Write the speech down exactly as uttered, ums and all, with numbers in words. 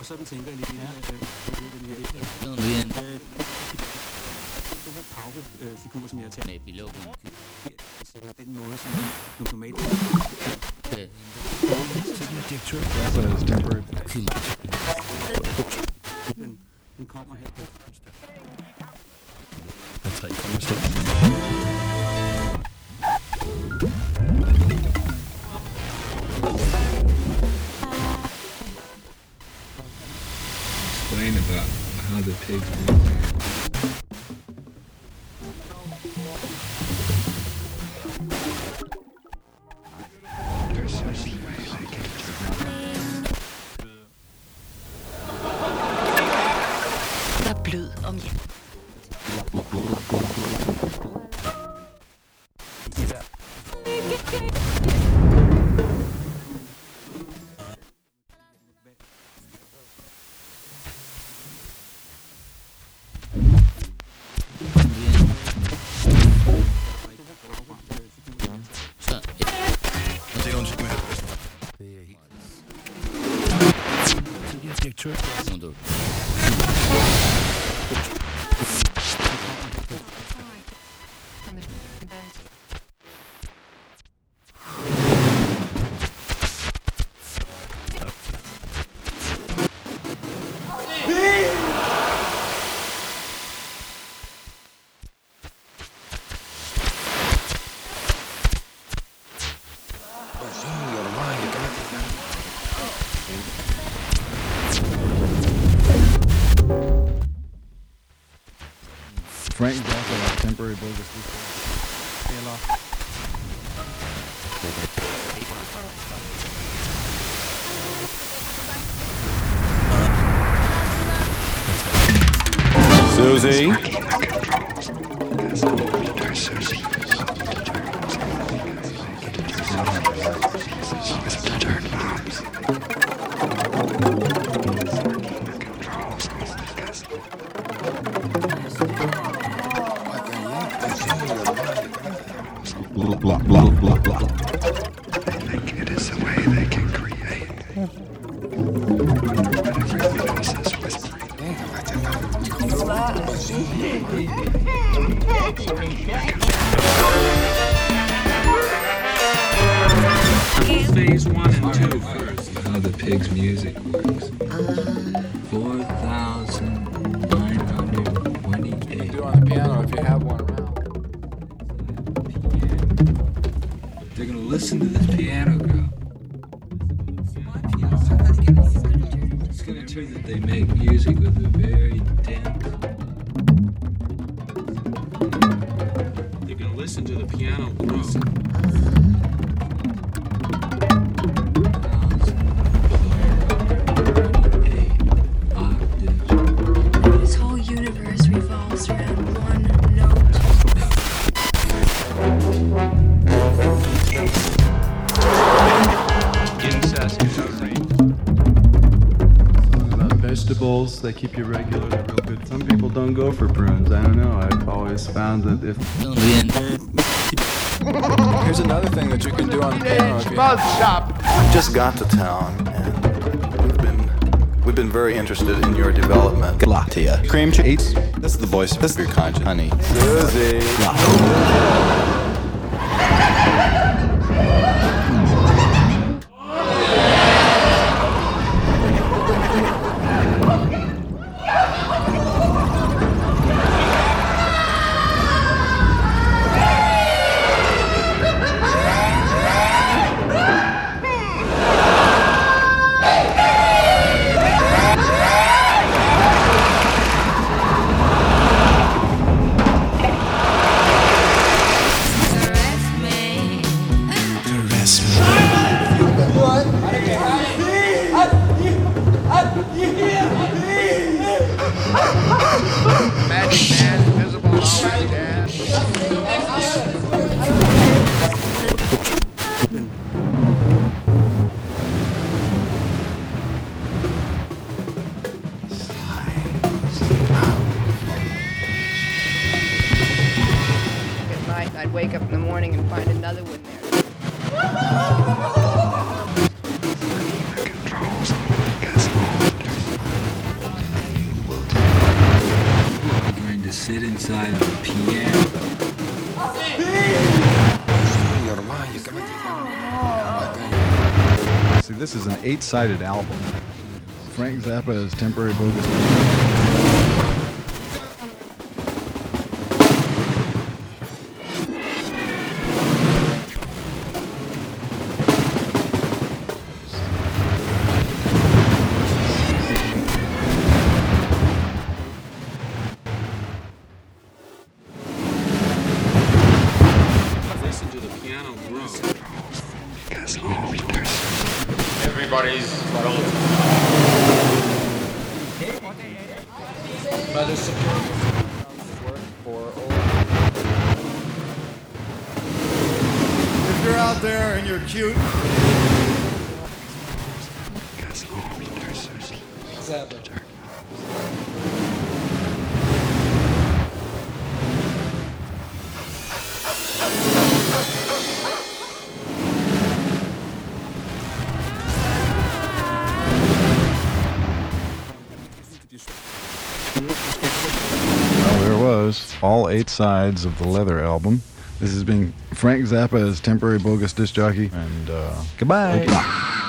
sådan tænker jeg lidt i den her den her pausefigur, som jeg tager med bilogen. Den måde, som normalt direktør den, den kommer her på der er tre Explain about how the pigs move. Der er blød om hjem. Frank Zappa, like temporary bogus Susie. Blah, blah, blah, blah. They think it is the way they can create. But everything else is whispering. Phase one and two first. How the pig's music works. Four thousand nine hundred twenty-eight. Do on the piano if you have one around. They're gonna listen to this piano go. It's gonna turn that they make music with a very dense. They're gonna listen to the piano grow. This whole universe revolves around one note. Vegetables, they keep you regular, they're real good. Some people don't go for prunes. I don't know. I've always found that if Here's another thing that you can do on the piano if you Just got to town, and we've been we've been very interested in your development. Latia. Cream cheese. This is the voice of your conscience, honey. Susie. Magic man, invisible, almighty dad. At night, I'd wake up in the morning and find another one there. Controls, gets all inside of a piano. See, this is an eight-sided album. Frank Zappa's Temporary Bogus. Listen to the piano grow. Because all there's Everybody's By the security work for old. If you're out there and you're cute, because all there's Zappa. Well, there it was. All eight sides of the Leather album. This has been Frank Zappa as Temporary Bogus Disc Jockey. And uh, goodbye.